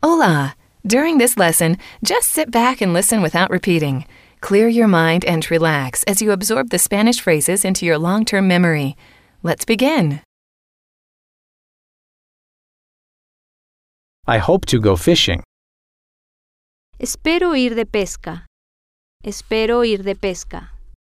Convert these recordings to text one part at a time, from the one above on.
Hola! During this lesson, just sit back and listen without repeating. Clear your mind and relax as you absorb the Spanish phrases into your long-term memory. Let's begin. I hope to go fishing. Espero ir de pesca. Espero ir de pesca.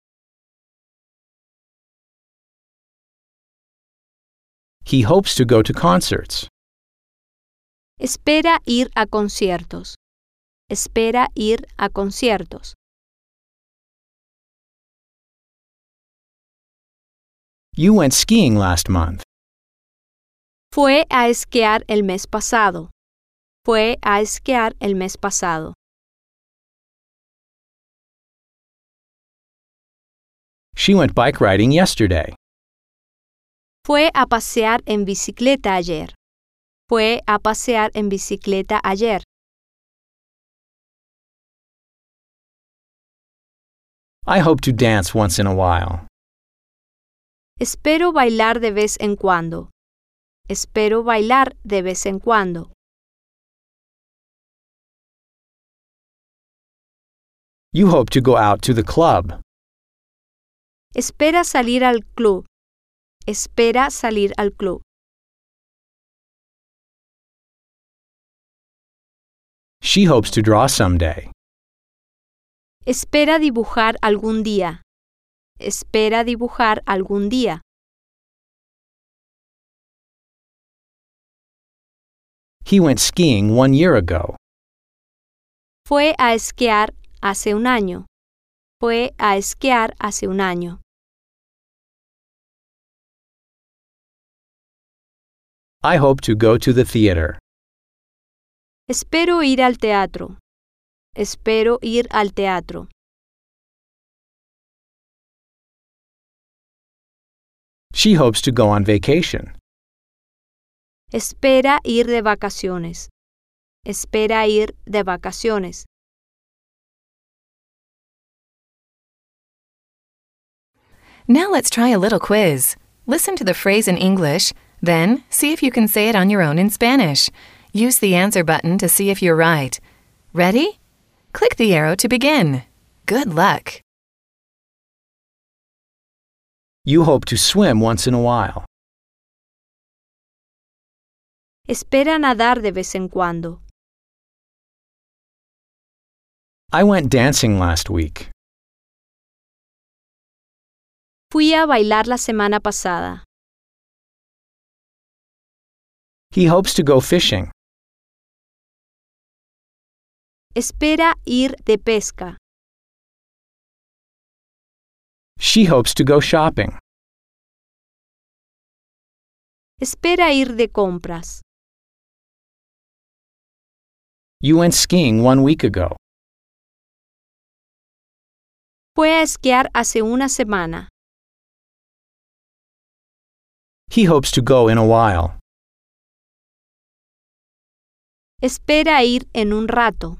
He hopes to go to concerts. Espera ir a conciertos. Espera ir a conciertos. You went skiing last month. Fue a esquiar el mes pasado. Fue a esquiar el mes pasado. She went bike riding yesterday. Fue a pasear en bicicleta ayer. Fue a pasear en bicicleta ayer. I hope to dance once in a while. Espero bailar de vez en cuando. Espero bailar de vez en cuando. You hope to go out to the club. Espera salir al club. Espera salir al club. She hopes to draw someday. Espera dibujar algún día. Espera dibujar algún día. He went skiing 1 year ago. Fue a esquiar hace un año. Fue a esquiar hace un año. I hope to go to the theater. Espero ir al teatro. Espero ir al teatro. She hopes to go on vacation. Espera ir de vacaciones. Espera ir de vacaciones. Now let's try a little quiz. Listen to the phrase in English, then see if you can say it on your own in Spanish. Use the answer button to see if you're right. Ready? Click the arrow to begin. Good luck! You hope to swim once in a while. Espera nadar de vez en cuando. I went dancing last week. Fui a bailar la semana pasada. He hopes to go fishing. Espera ir de pesca. She hopes to go shopping. Espera ir de compras. You went skiing 1 week ago. Fue a esquiar hace una semana. He hopes to go in a while. Espera ir en un rato.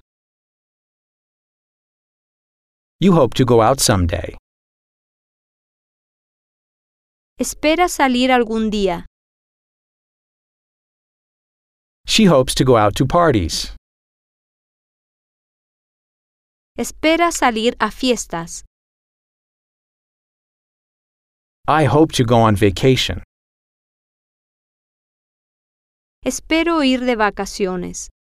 You hope to go out someday. Espera salir algún día. She hopes to go out to parties. Espera salir a fiestas. I hope to go on vacation. Espero ir de vacaciones.